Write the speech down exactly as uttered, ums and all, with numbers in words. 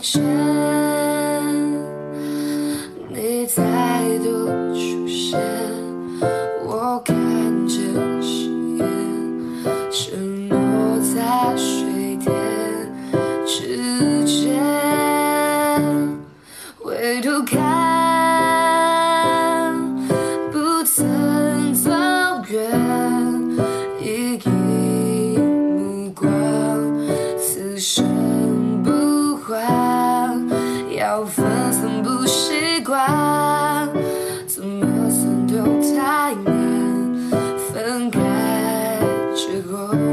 见，你再度出现，我看着誓言沉落在水田之间，唯独看不曾走远，一一目光此生不换，要分散不习惯，怎么算都太难，分开之后